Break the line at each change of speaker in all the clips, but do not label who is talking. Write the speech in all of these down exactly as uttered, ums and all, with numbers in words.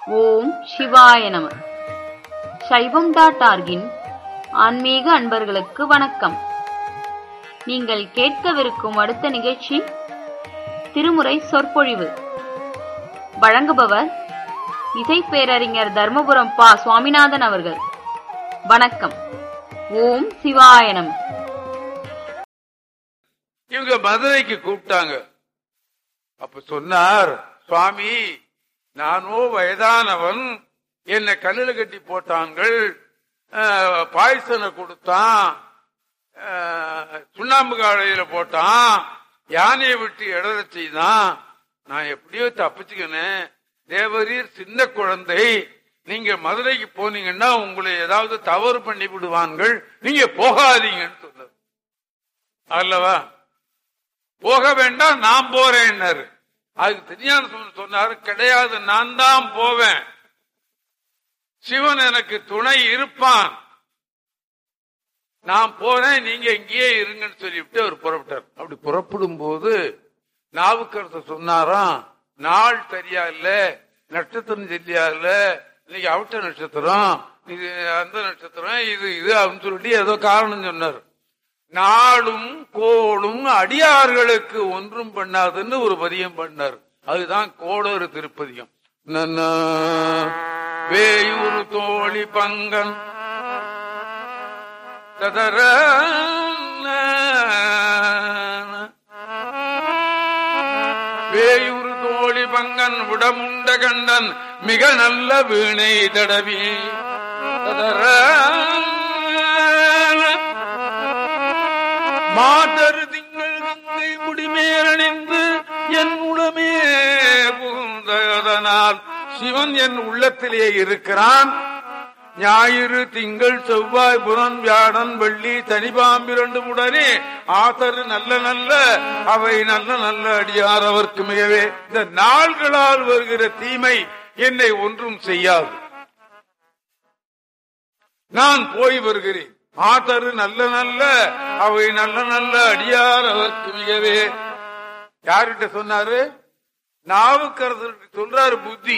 ஓம் சிவாய நம. சைவம் டாட் ஆர்கின் ஆன்மீக அன்பர்களுக்கு வணக்கம். நீங்கள் கேட்கவிருக்கும் அடுத்த நிகழ்ச்சி திருமுறை சொற்பொழிவு. வழங்குபவர் இசை பேரறிஞர் தர்மபுரம் பா சுவாமிநாதன் அவர்கள். வணக்கம். ஓம் சிவாய நம.
இவங்க மதுரைக்கு கூப்பிட்டாங்க. அப்ப சொன்னார், சுவாமி, நானோ வயதானவன், என்னை கல்லில் கட்டி போட்டாங்கள், பாய்சனை கொடுத்தான், சுண்ணாம்பு காலையில போட்டான், யானையை விட்டு இடற செய்தான், நான் எப்படியோ தப்பிச்சுக்கினேன். தேவரீர் சின்ன குழந்தை, நீங்க மதுரைக்கு போனீங்கன்னா உங்களை ஏதாவது தவறு பண்ணி விடுவார்கள், நீங்க போகாதீங்கன்னு சொன்னார். அல்லவா, போக வேண்டாம், நான் போறேன்னாரு. அதுக்கு தெரியாத சொன்னாரு, கிடையாது, நான் தான் போவேன், சிவன் எனக்கு துணை இருப்பான், நான் போறேன், நீங்க இங்கேயே இருங்கன்னு சொல்லிவிட்டு அவர் புறப்பட்டார். அப்படி புறப்படும் போது நாவுக்கரசர் சொன்னாராம், நாள் சரியா இல்ல, நட்சத்திரம் சரியா இல்ல, இன்னைக்கு அவிட்ட நட்சத்திரம், இது அந்த நட்சத்திரம், இது இது அப்படின்னு சொல்லிட்டு ஏதோ காரணம் சொன்னார். நாளும் கோளும் அடியார்களுக்கு ஒன்றும் பண்ணாதுன்னு ஒரு பதியம் பண்ணார். அதுதான் கோளறு திருப்பதியம். வேயூர் தோழி பங்கன் ததர வேயூர் தோழி பங்கன் உடமுண்ட கண்டன் மிக நல்ல வீணை தடவி ததர மாதரு திங்கள் கங்கை முடிமேலணிந்து என் உளமே புகுந்ததனால் சிவன் என் உள்ளத்திலே இருக்கிறான். ஞாயிறு திங்கள் செவ்வாய் புதன் வியாழன் வெள்ளி சனிபாம்பிரண்டும் உடனே ஆதரு நல்ல நல்ல அவை நல்ல நல்ல அடியார் அவர்க்கு மிகவே இந்த நாள்களால் வருகிற தீமை என்னை ஒன்றும் செய்யாது. நான் போய் வருகிறேன். ஆதரு நல்ல நல்ல அவை நல்ல நல்ல அடியார் அவர்க்கு மிகவே. யார்கிட்ட சொன்னாரு? நாவுக்கரசருக்கு சொல்றாரு புத்தி.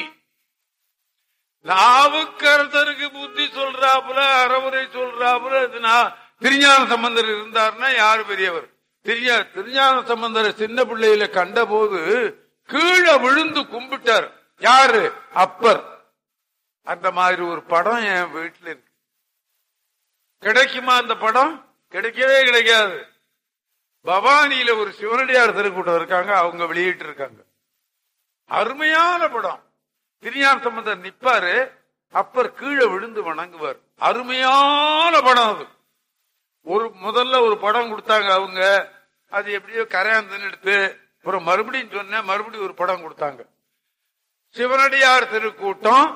நாவுக்கரசருக்கு புத்தி சொல்றாப்புல, அறவுரை சொல்றாப்புல திருஞான சம்பந்தர் இருந்தார்னா யாரு பெரியவர்? திருஞான சம்பந்தர் சின்ன பிள்ளையில கண்ட போது கீழே விழுந்து கும்பிட்டார். யாரு? அப்பர். அந்த மாதிரி ஒரு படம் என் வீட்டுல இருக்கு. கிடைக்குமா அந்த படம்? கிடைக்கவே கிடைக்காது. பவானியில ஒரு சிவனடியார் திருக்கூட்டம் இருக்காங்க, அவங்க வெளியிட்டு இருக்காங்க. அருமையான படம். திருஞான சம்பந்தர் நிப்பாரு, அப்பர் கீழே விழுந்து வணங்குவார். அருமையான படம் அது. ஒரு முதல்ல ஒரு படம் கொடுத்தாங்க அவங்க, அது எப்படியோ கரையாந்தன்னு எடுத்து அப்புறம் மறுபடியும் சொன்ன மறுபடியும் ஒரு படம் கொடுத்தாங்க. சிவனடியார் திருக்கூட்டம்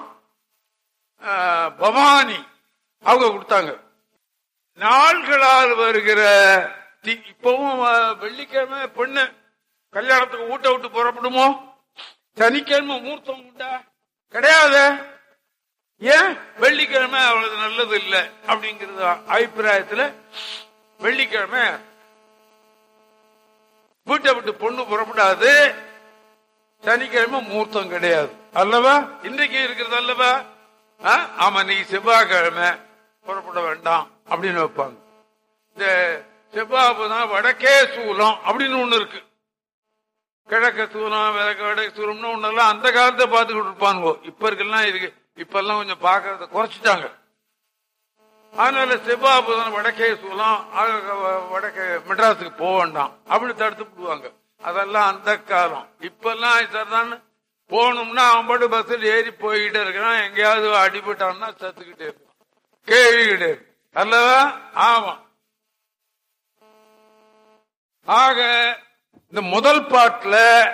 பவானி அவங்க கொடுத்தாங்க. நாள்களால் வருகிற இப்பவும் வெள்ளிக்கிழமை பெண்ணு கல்யாணத்துக்கு ஊட்ட விட்டு புறப்படுமோ? சனிக்கிழமை மூர்த்தம் உண்டா? கிடையாது. ஏன்? வெள்ளிக்கிழமை அவ்வளவு நல்லது இல்லை அப்படிங்கிறது அபிப்பிராயத்துல வெள்ளிக்கிழமை வீட்டை விட்டு பொண்ணு புறப்படாது. சனிக்கிழமை மூர்த்தம் கிடையாது அல்லவா? இன்றைக்கு இருக்கிறது அல்லவா? ஆமா, நீ செவ்வாய்க்கிழமை புறப்பட வேண்டாம் அப்படின்னு வைப்பாங்க. இந்த செவ்வாய்தான் வடக்கே சூலம் அப்படின்னு ஒண்ணு இருக்கு. கிழக்க சூலம் வடக்கு சூலம்னு ஒண்ணெல்லாம் அந்த காலத்தை பார்த்துக்கிட்டு இருப்பாங்க. இப்ப இருக்கலாம் இருக்கு, இப்ப எல்லாம் கொஞ்சம் பாக்குறத குறைச்சிட்டாங்க. அதனால செவ்வாய் புதன் வடக்கே சூலம், வடக்கே மெட்ராஸுக்கு போக வேண்டாம் அப்படின்னு தடுத்து விடுவாங்க. அதெல்லாம் அந்த காலம். இப்ப எல்லாம் சரிதான், போகணும்னா அவன் பாட்டு பஸ்ஸில் ஏறி போய்கிட்டே இருக்கிறான். எங்கேயாவது அடிபட்டான்னா சத்துக்கிட்டே இருக்கான், கேள்வி கிடையாது அல்லவா? ஆமா. ஆக இந்த முதல் பாட்டுல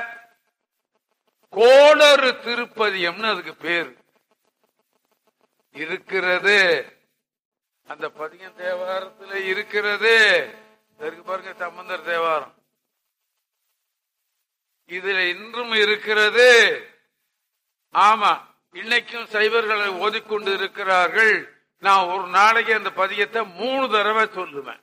கோளறு திருப்பதியம்னு அதுக்கு பேரு இருக்கிறது. அந்த பதியம் தேவாரத்துல இருக்கிறது. இருக்கு பாருங்க, சம்பந்தர் தேவாரம் இதுல இன்றும் இருக்கிறது. ஆமா, இன்னைக்கும் சைவர்களை ஓதிக்கொண்டு இருக்கிறார்கள். நான் ஒரு நாளைக்கு அந்த பதியத்தை மூணு தடவை சொல்லுவேன்.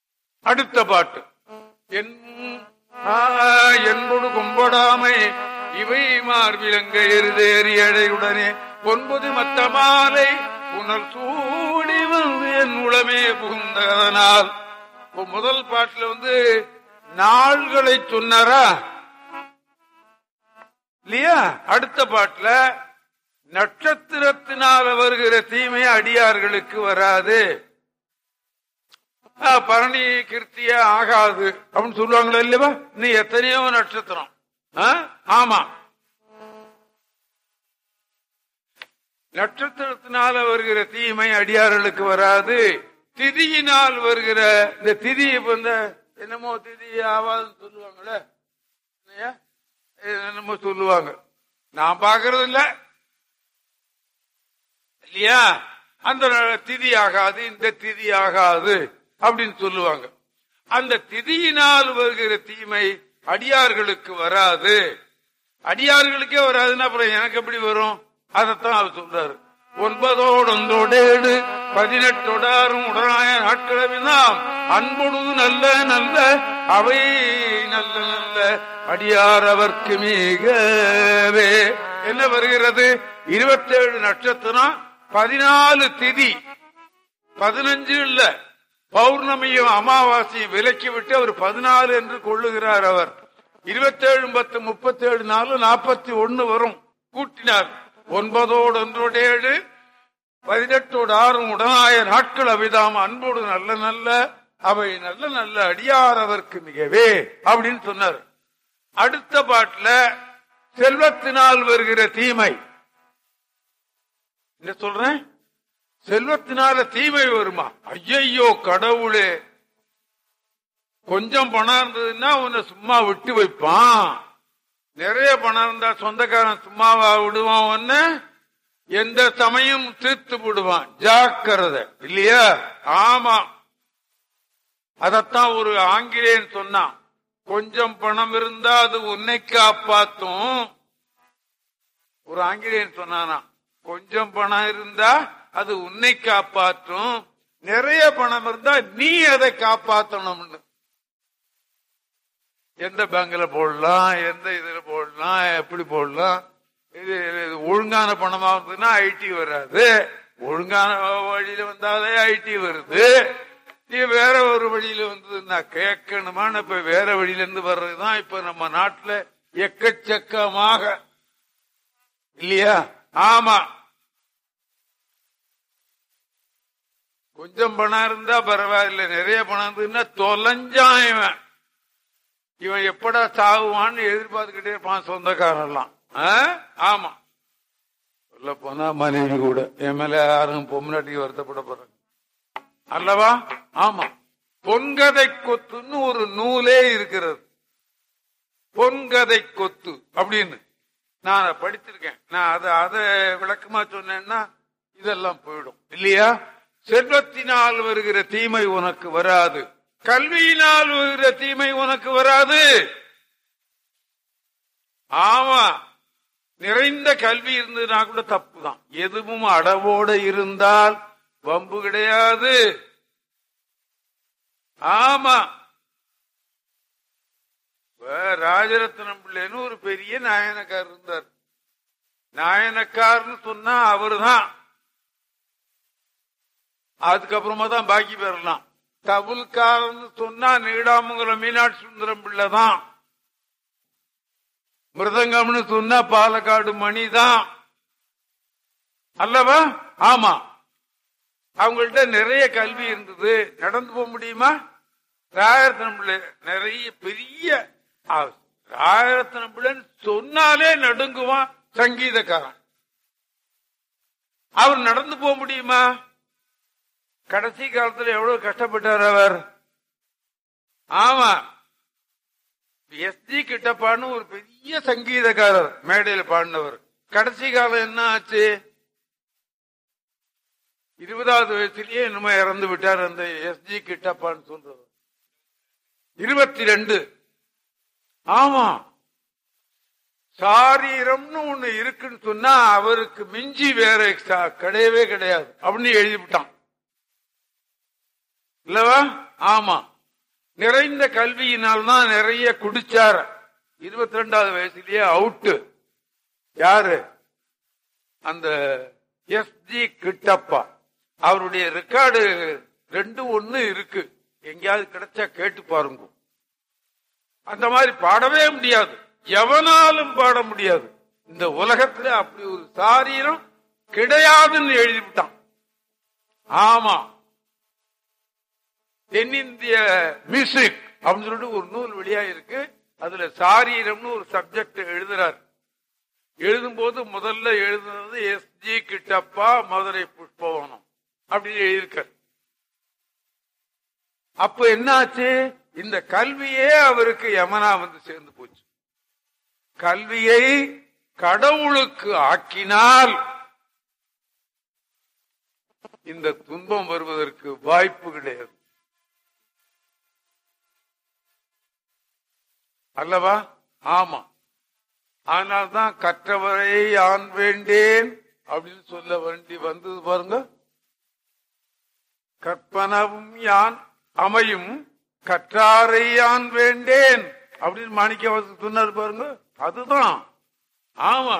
அடுத்த பாட்டு என்பது கும்படாமை இவை மார்பிலங்க எருதேறியடையுடனே ஒன்பது மத்த மாலை புனல் சூடி வந்து என் உளமே புகுந்ததனால். முதல் பாட்டுல வந்து நாள்களை சொன்னாரா இல்லையா? அடுத்த பாட்டுல நட்சத்திரத்தினால வருகிற தீமை அடியார்களுக்கு வராது, பரணி கிருத்திய ஆகாது அப்படின்னு சொல்லுவாங்களா இல்லையா? நீ எத்தனையோ நட்சத்திரம். ஆமா, நட்சத்திரத்தினால வருகிற தீமை அடியார்களுக்கு வராது. திதியினால் வருகிற இந்த திதி இந்த என்னமோ திதி ஆவாதுன்னு சொல்லுவாங்களே, என்னமோ சொல்லுவாங்க, நான் பாக்குறது இல்ல இல்லையா? அந்த திதி ஆகாது, இந்த திதி ஆகாது அப்படின்னு சொல்லுவாங்க. அந்த திதியினால் வருகிற தீமை அடியார்களுக்கு வராது. அடியார்களுக்கே வராதுன்னா அப்புறம் எனக்கு எப்படி வரும்? அதத்தான் அவர் சொல்றாரு. ஒன்பதோடு ஒன்றோடேடு பதினெட்டோடாரும் உடனாய நாட்களவினாம் அன்பொழுது நல்ல நல்ல அவை நல்ல நல்ல அடியார் அவர்க்கு மிகவே. என்ன வருகிறது? இருபத்தேழு நட்சத்திரம், பதினாலு திதி, பதினஞ்சு இல்ல, பௌர்ணமியும் அமாவாசையும் விலக்கி விட்டு அவர் பதினாலு என்று கொள்ளுகிறார். அவர் இருபத்தேழு பத்து முப்பத்தேழு நாலு நாற்பத்தி ஒன்னு வரும் கூட்டினார். ஒன்பதோடு ஒன்றோடேழு பதினெட்டோடு ஆறும் உடனாய நாட்கள் அவைதாம் அன்போடு நல்ல நல்ல அவை நல்ல நல்ல அடியார் அவர்க்கு மிகவே அப்படின்னு சொன்னார். அடுத்த பாட்டுல செல்வத்தினால் வருகிற தீமை என்ன சொல்றேன்? செல்வத்தினால தீமை வருமா? ஐயையோ கடவுளே, கொஞ்சம் பணம் இருந்ததுன்னா உன்னை சும்மா விட்டு வைப்பான். நிறைய பணம் இருந்தா சொந்தக்காரன் சும்மாவா விடுவான்? ஒன்னு எந்த சமயம் தீர்த்து விடுவான். ஜாக்கிரதை இல்லையா? ஆமா, அதத்தான் ஒரு ஆங்கிலேயன் சொன்னான். கொஞ்சம் பணம் இருந்தா அது உன்னை காப்பாத்தும். ஒரு ஆங்கிலேயன் சொன்னானா, கொஞ்சம் பணம் இருந்தா அது உன்னை காப்பாற்றும், நிறைய பணம் இருந்தா நீ அதை காப்பாற்றணும்னு. எந்த பேங்க்ல போடலாம், எந்த இதுல போடலாம், எப்படி போடலாம்? இது ஒழுங்கான பணமா இருந்ததுன்னா ஐடி வராது, ஒழுங்கான வழியில வந்தாலே ஐடி வருது. நீ வேற ஒரு வழியில வந்ததுன்னா கேட்கணுமா? இப்ப வேற வழியில இருந்து வர்றதுதான் இப்ப நம்ம நாட்டுல எக்கச்சக்கமாக இல்லையா? ஆமா, கொஞ்சம் பணம் இருந்தா பரவாயில்ல, நிறைய பணம் இருந்ததுன்னா தொலைஞ்சான் இவன். இவன் எப்படா சாகுவான்னு எதிர்பார்த்துக்கிட்டே இருப்பான் சொந்தக்காரெல்லாம். ஆமா, சொல்ல போனா மனைவி கூட என் மேல யாரும் பொம்னாட்டிக்கு வருத்தப்பட போறாங்க அல்லவா? ஆமா, பொன்கதை கொத்துன்னு ஒரு நூலே இருக்கிறது. பொன்கதை கொத்து அப்படின்னு நான் படிச்சிருக்கேன். நான் அதை அதை விளக்கமா சொன்னேன்னா இதெல்லாம் போயிடும் இல்லையா? செல்வத்தினால் வருகிற தீமை உனக்கு வராது, கல்வியினால் வருகிற தீமை உனக்கு வராது. ஆமா, நிறைந்த கல்வி இருந்ததுன்னா கூட தப்பு தான். எதுவும் அடவோடு இருந்தால் வம்பு கிடையாது. ஆமா, ராஜரத்னம் பிள்ளைன்னு ஒரு பெரிய நாயனக்கார் இருந்தார். நாயனக்கார்னு சொன்னா அவரு தான், அதுக்கப்புறமா தான் பாக்கி பெறலாம். தபுல்காரன்னு சொன்னா நீடாமங்கலம் மீனாட்சி சுந்தரம் பிள்ளை தான். மிருதங்கம்னு சொன்னா பாலக்காடு மணி தான் அல்லவா? ஆமா, அவங்கள்ட்ட நிறைய கல்வி இருந்தது. நடந்து போக முடியுமா? ராயரத்னம் பிள்ளை நிறைய பெரிய ராயரத்னம் பிள்ளைன்னு சொன்னாலே நடுங்குவான் சங்கீதக்காரன். அவர் நடந்து போக முடியுமா? கடைசி காலத்துல எவ்வளவு கஷ்டப்பட்டார் அவர். ஆமா, எஸ் ஜி கிட்டப்பான்னு ஒரு பெரிய சங்கீதக்காரர், மேடையில பாடினவர். கடைசி காலம் என்ன ஆச்சு? இருபதாவது வயசுலயே என்னமோ இறந்து விட்டார் அந்த எஸ் ஜி கிட்டப்பான்னு சொல்றது. இருபத்தி ரெண்டு. ஆமா, சாரீரம்னு ஒண்ணு இருக்குன்னு சொன்னா அவருக்கு மிஞ்சி வேற கிடையவே கிடையாது அப்படின்னு எழுதிவிட்டான் இல்லவா? ஆமா, நிறைந்த கல்வியினால் தான் நிறைய குடிச்சார். இருபத்தி ரெண்டாவது வயசுலயே அவுட்டு. யாரு? அந்த எஸ் ஜி கிட்டப்பா. அவருடைய ரெக்கார்டு ரெண்டு ஒண்ணு இருக்கு, எங்கேயாவது கிடைச்சா கேட்டு பாருங்க. அந்த மாதிரி பாடவே முடியாது, எவனாலும் பாட முடியாது. இந்த உலகத்துல அப்படி ஒரு சாரீரம் கிடையாதுன்னு எழுதிவிட்டான். ஆமா, தென்னிந்திய மியூசிக் அப்படின்னு சொல்லிட்டு ஒரு நூல் வெளியா இருக்கு. அதுல சாரீரம்னு ஒரு சப்ஜெக்ட் எழுதுறாரு. எழுதும் போது முதல்ல எழுதுனது எஸ் ஜி கிட்டப்பா, மதுரை புஷ்பவனம் அப்படின்னு எழுதியிருக்காரு. அப்ப என்னாச்சு? இந்த கல்வியே அவருக்கு யமனா வந்து சேர்ந்து போச்சு. கல்வியை கடவுளுக்கு ஆக்கினால் இந்த துன்பம் வருவதற்கு வாய்ப்பு கிடையாது அல்லவா? ஆமா. அதனால்தான் கற்றவரை யான் வேண்டேன் அப்படின்னு சொல்ல வேண்டி வந்தது பாருங்க. கற்பனவும் யான் அமையும் கற்றாரை யான் வேண்டேன் அப்படின்னு மாணிக்கவாசகர் சொன்னார் பாருங்க. அதுதான். ஆமா.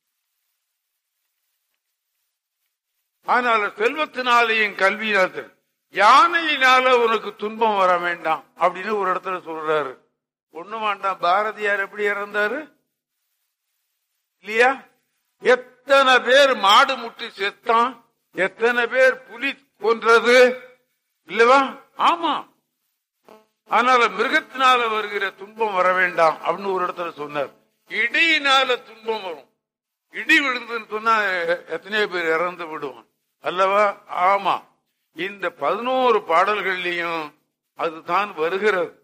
அதனால செல்வத்தினாலேயும் கல்வியினால யானையினால உனக்கு துன்பம் வர வேண்டாம் அப்படின்னு ஒரு இடத்துல சொல்றாரு. ஒண்ணு வேண்டாம். பாரதியார் எப்படி இறந்தாரு இல்லையா? எத்தனை பேர் மாடு முட்டி செத்தான், எத்தனை பேர் புலி கொன்றது இல்லவா? ஆமா. அதனால மிருகத்தினால வருகிற துன்பம் வர வேண்டாம் அப்படின்னு ஒரு இடத்துல சொன்னார். இடியினால துன்பம் வரும். இடி விழுந்துன்னு சொன்னா எத்தனையோ பேர் இறந்து விடுவான் அல்லவா? ஆமா. இந்த பதினோரு பாடல்கள்லையும் அதுதான் வருகிறது.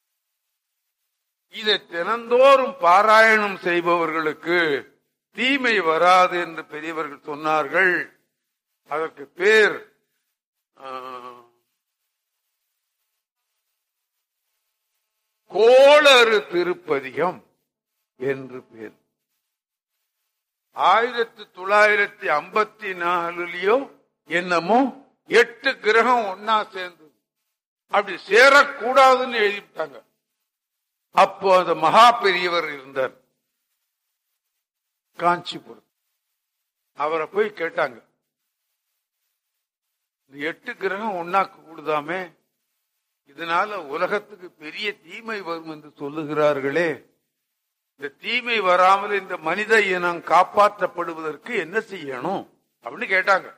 இதை தினந்தோறும் பாராயணம் செய்பவர்களுக்கு தீமை வராது என்று பெரியவர்கள் சொன்னார்கள். அதற்கு பேர் கோளறு திருப்பதிகம் என்று பேர். ஆயிரத்தி தொள்ளாயிரத்தி ஐம்பத்தி நாலுலயோ என்னமோ எட்டு கிரகம் ஒன்னா சேர்ந்தது. அப்படி சேரக்கூடாதுன்னு எழுதிட்டாங்க. அப்போ அந்த மகா பெரியவர் இருந்தார் காஞ்சிபுரம். அவரை போய் கேட்டாங்க, எட்டு கிரகம் ஒன்னா கூடுதாமே, இதனால உலகத்துக்கு பெரிய தீமை வரும் என்று சொல்லுகிறார்களே, இந்த தீமை வராமல் இந்த மனித இனம் காப்பாற்றப்படுவதற்கு என்ன செய்யணும் அப்படின்னு கேட்டாங்க.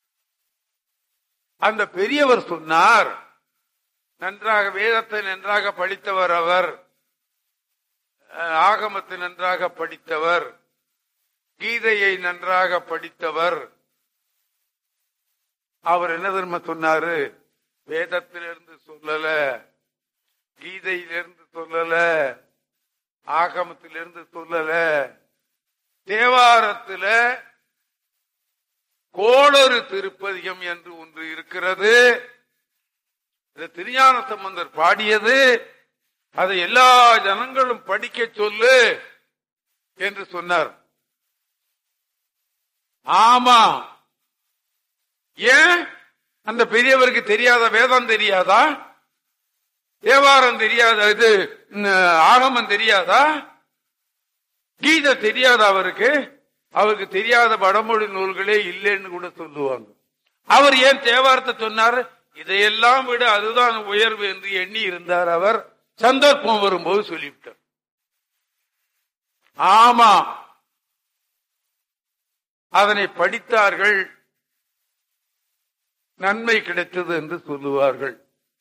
அந்த பெரியவர் சொன்னார், நன்றாக வேதத்தை நன்றாக படித்தவர் அவர், ஆகமத்தை நன்றாக படித்தவர், கீதையை நன்றாக படித்தவர். அவர் என்ன தெரியுமா சொன்னாரு? வேதத்திலிருந்து சொல்லல, கீதையிலிருந்து சொல்லல, ஆகமத்திலிருந்து சொல்லல, தேவாரத்தில் கோளறு திருப்பதிகம் என்று ஒன்று இருக்கிறது. திருஞான சம்பந்தர் பாடியது. அதை எல்லா ஜனங்களும் படிக்க சொல்லு என்று சொன்னார். ஆமா. ஏன் அந்த பெரியவருக்கு தெரியாத? வேதம் தெரியாதா? தேவாரம் தெரியாதா? இது ஆகமம் தெரியாதா? கீதை தெரியாதா அவருக்கு? அவருக்கு தெரியாத வடமொழி நூல்களே இல்லைன்னு கூட சொல்லுவாங்க. அவர் ஏன் தேவாரத்தை சொன்னார்? இதையெல்லாம் விட அதுதான் உயர்வு என்று எண்ணி இருந்தார் அவர். சந்தர்ப்பம் வரும்போது சொல்லிவிட்டார். ஆமா, அதனை படித்தார்கள், நன்மை கிடைத்தது என்று சொல்லுவார்கள்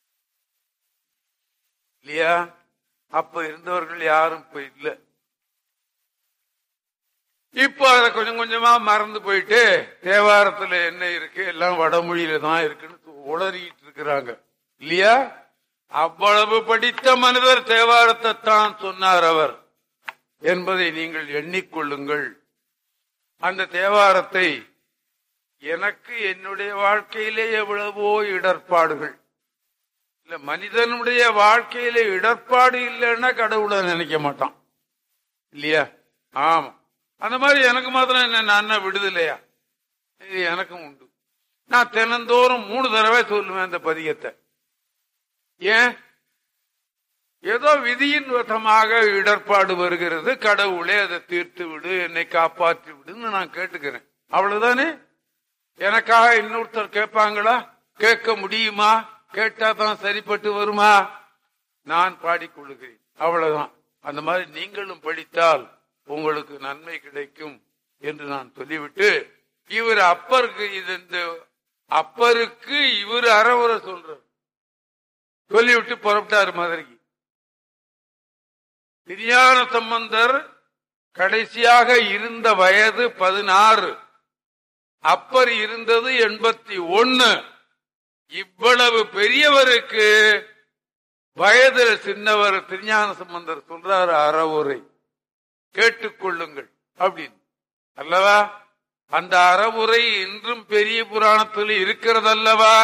இல்லையா? அப்ப இருந்தவர்கள் யாரும் இப்ப இல்ல. இப்ப அதை கொஞ்சம் கொஞ்சமா மறந்து போயிட்டு தேவாரத்துல என்ன இருக்கு, எல்லாம் வடமொழியில தான் இருக்குன்னு உளறிட்டு இருக்கிறாங்க இல்லையா? அவ்வளவு படித்த மனிதர் தேவாரத்தை தான் சொன்னார் அவர் என்பதை நீங்கள் எண்ணிக்கொள்ளுங்கள். அந்த தேவாரத்தை எனக்கு என்னுடைய வாழ்க்கையிலே எவ்வளவோ இடர்பாடுகள் இல்ல, மனிதனுடைய வாழ்க்கையில இடர்பாடு இல்லைன்னா கடவுளை நினைக்க மாட்டான் இல்லையா? ஆமா. அந்த மாதிரி எனக்கு மாத்திரம் என்ன, நான் விடுதலையா? இது எனக்கும் உண்டு. நான் தினந்தோறும் மூணு தடவை சொல்லுவேன் இந்த பதிகத்தை. ஏன்? ஏதோ விதியின் வசமாக இடர்பாடு வருகிறது, கடவுளே அதை தீர்த்து விடு, என்னை காப்பாற்றி விடுன்னு நான் கேட்டுக்கிறேன். அவ்வளவுதானே. எனக்காக இன்னொருத்தர் கேட்பாங்களா? கேட்க முடியுமா? கேட்டா தான் சரிப்பட்டு வருமா? நான் பாடிக்கொள்கிறேன், அவ்வளவுதான். அந்த மாதிரி நீங்களும் படித்தால் உங்களுக்கு நன்மை கிடைக்கும் என்று நான் சொல்லிவிட்டு, இவர் அப்பருக்கு இது இந்த அப்பருக்கு இவர் அறவுரை சொல்ற சொல்லிவிட்டு புறப்பட்டார் மதுரைக்கு. திருஞான சம்பந்தர் கடைசியாக இருந்த வயது பதினாறு, அப்பர் இருந்தது எண்பத்தி ஒன்னு. இவ்வளவு பெரியவருக்கு வயதில் சின்னவர் திருஞான சம்பந்தர் சொல்றாரு அறவுரை கேட்டுக்கொள்ளுங்கள் அப்படின்னு அல்லவா. அந்த அறவுரை இன்றும் பெரிய புராணத்தில் இருக்கிறது அல்லவா.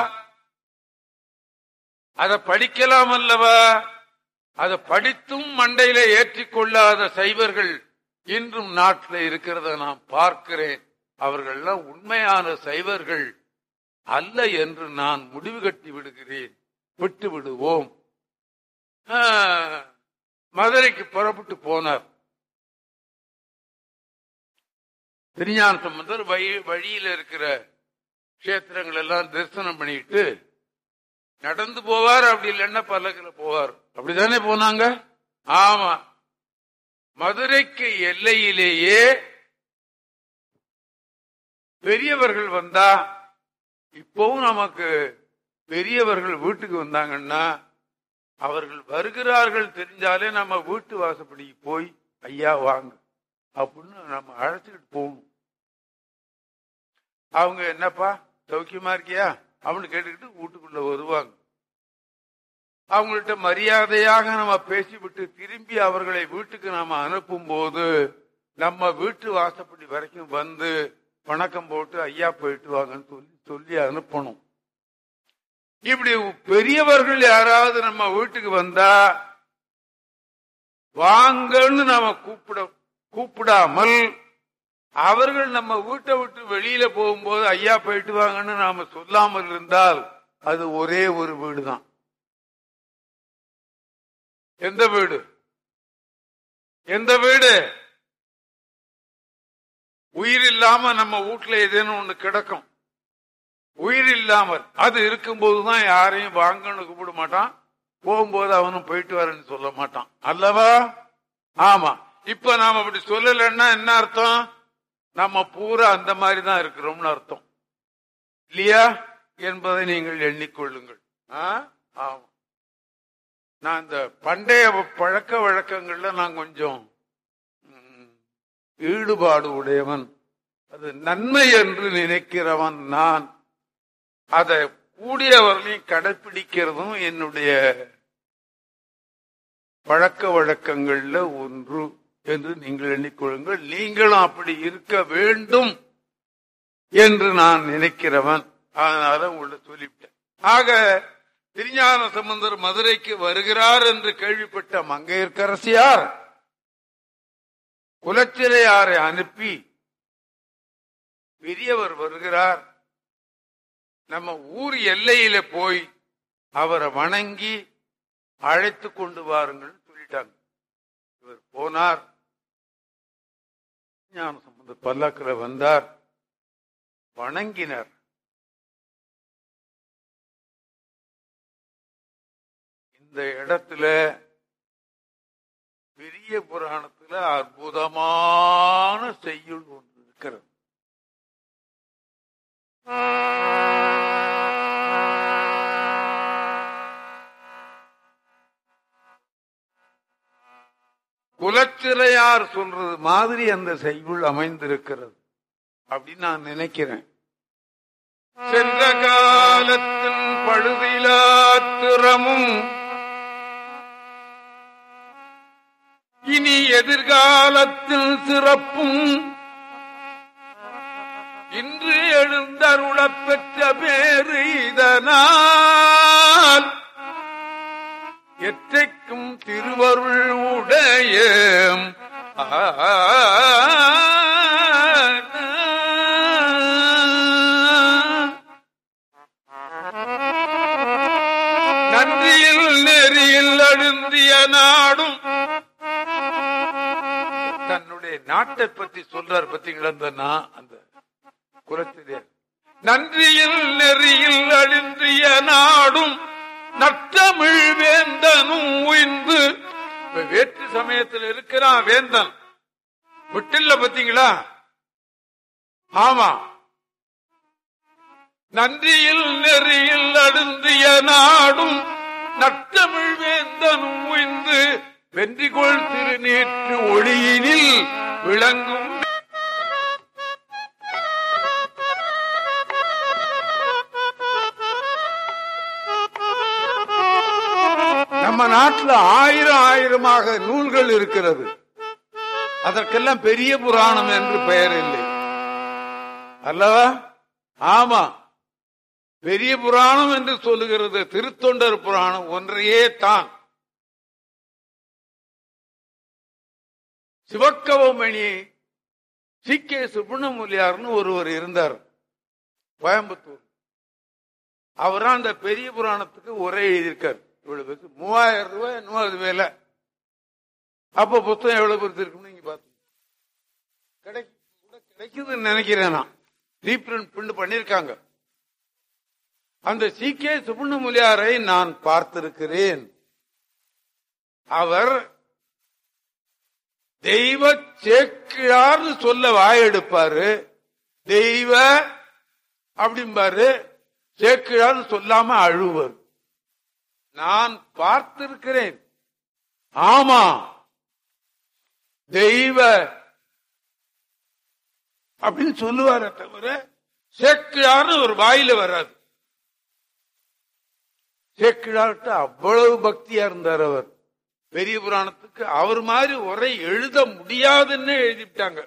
அதை படிக்கலாம் அல்லவா. அதை படித்தும் மண்டையில ஏற்றிக்கொள்ளாத சைவர்கள் இன்றும் நாட்டில் இருக்கிறத நான் பார்க்கிறேன். அவர்கள்லாம் உண்மையான சைவர்கள் அல்ல என்று நான் முடிவு கட்டி விடுகிறேன். விட்டு விடுவோம். மதுரைக்கு புறப்பட்டு போனார் திருஞான சம்பந்தர். வழியில் இருக்கிற கஷேத்திரங்கள் எல்லாம் தரிசனம் பண்ணிட்டு நடந்து போவார், அப்படி இல்லைன்னா பல்லக்கில் போவார். அப்படித்தானே போனாங்க. ஆமா. மதுரைக்கு எல்லையிலேயே பெரியவர்கள் வந்தா, இப்பவும் நமக்கு பெரியவர்கள் வீட்டுக்கு வந்தாங்கன்னா அவர்கள் வருகிறார்கள் தெரிஞ்சாலே நம்ம வீட்டு வாசப்படிக்கு போய் ஐயா வாங்க அப்படின்னு நம்ம அழைச்சிட்டு போகணும். அவங்க என்னப்பா சௌக்கியமா இருக்கியா அப்படின்னு கேட்டுக்கிட்டு வீட்டுக்குள்ள வருவாங்க. அவங்கள்ட்ட மரியாதையாக நம்ம பேசிவிட்டு திரும்பி அவர்களை வீட்டுக்கு நாம அனுப்பும் போது நம்ம வீட்டு வாசப்படி வரைக்கும் வந்து வணக்கம் போட்டு ஐயா போயிட்டு வாங்கன்னு சொல்லி சொல்லி அனுப்பணும். இப்படி பெரியவர்கள் யாராவது நம்ம வீட்டுக்கு வந்தா வாங்கன்னு நாம கூப்பிட கூப்பிடாமல் அவர்கள் நம்ம வீட்டை விட்டு வெளியில போகும்போது ஐயா போயிட்டு வாங்கன்னு நாம சொல்லாமல் இருந்தால் அது ஒரே ஒரு வீடு தான். எந்த வீடு? எந்த வீடு? உயிர் இல்லாம நம்ம வீட்டுல ஏதேனும் ஒண்ணு கிடக்கும். உயிர் இல்லாமல் அது இருக்கும்போதுதான் யாரையும் வாங்கன்னு கூப்பிட மாட்டான், போகும்போது அவனும் போயிட்டு வரேன்னு சொல்ல மாட்டான் அல்லவா. ஆமா. இப்ப நாம அப்படி சொல்லலன்னா என்ன அர்த்தம்? நம்ம பூரா அந்த மாதிரி தான் இருக்கிறோம்னு அர்த்தம் இல்லையா என்பதை நீங்கள் எண்ணிக்கொள்ளுங்கள். ஆமா. நான் இந்த பண்டைய பழக்க வழக்கங்கள்ல நான் கொஞ்சம் ஈடுபாடு உடையவன், அது நன்மை என்று நினைக்கிறவன் நான். அதை கூடியவர்களையும் கடைபிடிக்கிறதும் என்னுடைய பழக்க வழக்கங்கள்ல ஒன்று என்று நீங்கள் எண்ணிக்கொள்ளுங்கள். நீங்களும் அப்படி இருக்க வேண்டும் என்று நான் நினைக்கிறவன். அதனால உங்களை சொல்லிவிட்டேன். ஆக திருஞான சம்பந்தர் மதுரைக்கு வருகிறார் என்று கேள்விப்பட்ட மங்கையர்க்கரசியார் குலச்சிறையாரை அனுப்பி பெரியவர் வருகிறார், நம்ம ஊர் எல்லையில போய் அவரை வணங்கி அழைத்து கொண்டு வாருங்கள் சொல்லிட்டாங்க. இவர் போனார். ஞான சம்பந்தர் பல்லாக்கில் வந்தார், வணங்கினார். இந்த இடத்துல பெரிய புராணத்துல அற்புதமான செய்யுள் ஒன்று இருக்கிறது. குலச்சிறையார் சொல்றது மாதிரி அந்த செய்யுள் அமைந்திருக்கிறது அப்படின்னு நான் நினைக்கிறேன். சென்ற காலத்தின் பழுதிலாத்திரமும் இனி எதிர்காலத்தில் சிறப்பும் இன்று எழுந்தருளப் பெற்ற பேரு இதனால் எற்றைக்கும் திருவருள் உடைய நன்றியில் நெறியில் அழுந்திய நாட்டை பத்தி சொல்றாரு பத்தீங்களா அந்த குலத்திலே. நன்றியில் நெறியில் அழிந்திய நாடும் நற்றமிழ் வேந்தனும் உயிர்ந்து. வேற்று சமயத்தில் இருக்கிறான் வேந்தன் விட்டில்ல பத்தீங்களா? ஆமா. நன்றியில் நெறியில் அழுந்திய நாடும் நற்றமிழ் வேந்தனும் உயிர்ந்து வென்றிகொள் திருநீற்று ஒளியினில் விளங்கும். நம்ம நாட்டில் ஆயிரம் ஆயிரமாக நூல்கள் இருக்கிறது. அதற்கெல்லாம் பெரிய புராணம் என்று பெயர் இல்லை அல்லவா? ஆமா, பெரிய புராணம் என்று சொல்லுகிறது திருத்தொண்டர் புராணம் ஒன்றையே தான். சிவக்கவமணி சி கே சுப்பிரமணியார்னு ஒருவர் இருந்தார் கோயம்புத்தூர். அவரா அந்த பெரிய புராணத்துக்கு உரை எழுதியிருக்கார். இவ்வளவு மூவாயிரம் ரூபாய் என்னமோ அது வேலை. அப்ப புத்தகம் எவ்வளவு பெருசு இருக்குன்னு நீங்க பாத்து கிடைக்குதுன்னு நினைக்கிறேன். நான் ரீபிரிண்ட் பண்ணிருக்காங்க. அந்த சி கே சுப்பிரமணியாரை நான் பார்த்திருக்கிறேன். அவர் தெய்வ சேக்கிழார்னு சொல்ல வாயெடுப்பாரு, தெய்வ அப்படிம்பாரு, சேக்கிழார்னு சொல்லாம அழுவர். நான் பார்த்திருக்கிறேன். ஆமா, தெய்வ அப்படின்னு சொல்லுவார தவிர சேக்கிழார்னு ஒரு வாயில வராது. சேக்கிழார்ட்ட அவ்வளவு பக்தியா இருந்தார் அவர். பெரிய புராணத்துக்கு அவர் மாதிரி உரை எழுத முடியாதுன்னு எழுதிட்டாங்க.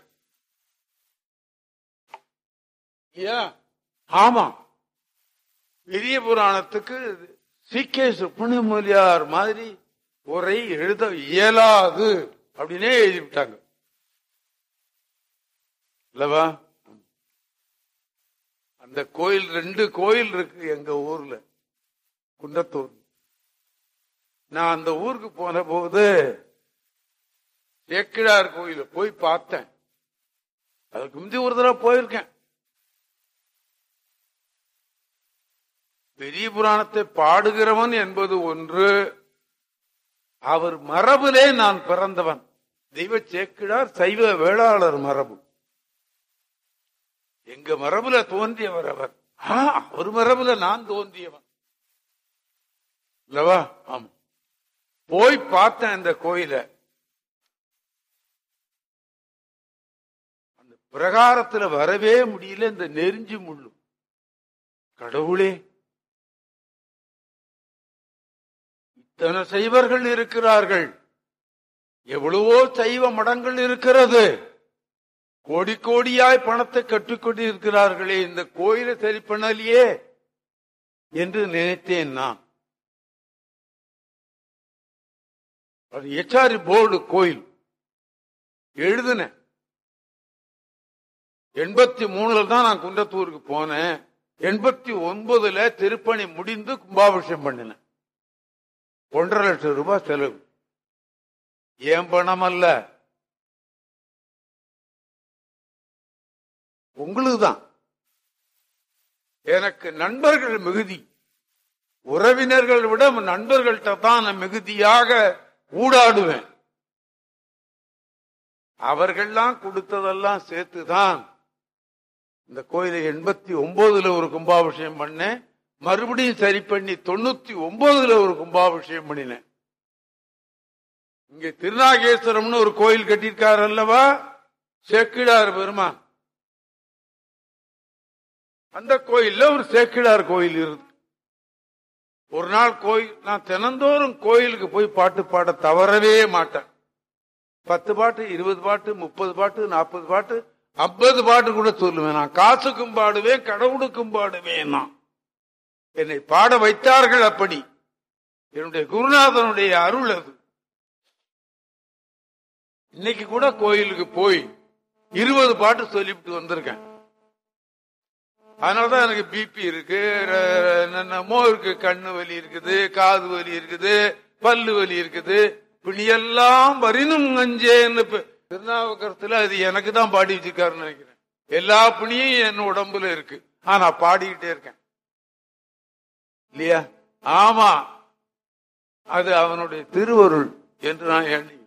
ஆமா, பெரிய புராணத்துக்கு சி கே சுப்பிரமணியார் மாதிரி உரை எழுத இயலாது அப்படின்னே எழுதிவிட்டாங்க இல்லவா? அந்த கோயில் ரெண்டு கோயில் இருக்கு எங்க ஊர்ல, குன்றத்தூர். நான் அந்த ஊருக்கு போன போது சேக்கிழார் கோயில போய் பார்த்தேன். அதுக்கு முந்தி ஒரு தடவை போயிருக்கேன். பெரிய புராணத்தை பாடுகிறவன் என்பது ஒன்று, அவர் மரபிலே நான் பிறந்தவன். தெய்வ சேக்கிழார் சைவ வேளாளர் மரபு, எங்க மரபுல தோன்றியவர் அவர். ஒரு மரபுல நான் தோன்றியவன் இல்லவா? ஆமா, போய் பார்த்தேன் அந்த கோயில. அந்த பிரகாரத்துல வரவே முடியல, இந்த நெருஞ்சி முள்ளு. கடவுளே, இத்தனை சைவர்கள் இருக்கிறார்கள், எவ்வளவோ சைவ மடங்கள் இருக்கிறது, கோடி கோடியாய் பணத்தை கட்டிக்கொண்டு இருக்கிறார்களே, இந்த கோயிலை சரி பண்ணலையே என்று நினைத்தேன் நான். அது எச்ஆரி போர்டு கோயில் எழுதுன எண்பத்தி மூணுல தான் நான் குன்றத்தூருக்கு போனேன். எண்பத்தி ஒன்பதுல திருப்பணி முடிந்து கும்பாபிஷேகம் பண்ணினேன். ஒன்றரை லட்சம் ரூபாய் செலவு. ஏன் பணம் அல்ல, உங்களுக்குதான். எனக்கு நண்பர்கள் மிகுதி, உறவினர்கள் விட நண்பர்கள்ட்ட தான் மிகுதியாக ஊடாடுவேன். அவர்கள்லாம் கொடுத்ததெல்லாம் சேர்த்துதான் இந்த கோயிலை எண்பத்தி ஒன்பதுல ஒரு கும்பாபிஷேகம் பண்ணேன். மறுபடியும் சரி பண்ணி தொண்ணூத்தி ஒன்பதுல ஒரு கும்பாபிஷேகம் பண்ணினேன். இங்க திருநாகேஸ்வரம்னு ஒரு கோயில் கட்டியிருக்காரு அல்லவா சேக்கிழார் பெருமான். அந்த கோயில்ல ஒரு சேக்கிழார் கோயில் இருக்கு. ஒரு நாள் கோயில், நான் தினந்தோறும் கோயிலுக்கு போய் பாட்டு பாட தவறவே மாட்டேன். பத்து பாட்டு, இருபது பாட்டு, முப்பது பாட்டு, நாற்பது பாட்டு, ஐம்பது பாட்டு கூட சொல்லுவேன். நான் காசுக்கும் பாடுவேன், கடவுளுக்கும் பாடுவேன். நான் என்னை பாட வைத்தார்கள் அப்படி. என்னுடைய குருநாதனுடைய அருள் அது. இன்னைக்கு கூட கோயிலுக்கு போய் இருபது பாட்டு சொல்லிவிட்டு வந்திருக்கேன். அதனாலதான் எனக்கு பிபி இருக்கு, என்னென்னமோ இருக்கு, கண்ணு வலி இருக்குது, காது வலி இருக்குது, பல்லு வலி இருக்குது. பிணியெல்லாம் வரினும் அஞ்சேன்னு திருநாவுக்கரத்துல அது எனக்கு தான் பாடி வச்சிருக்காருன்னு நினைக்கிறேன். எல்லா புண்ணியும் என் உடம்புல இருக்கு, ஆனா பாடிக்கிட்டே இருக்கேன் இல்லையா? ஆமா, அது அவனுடைய திருவருள் என்று நான் எண்ணி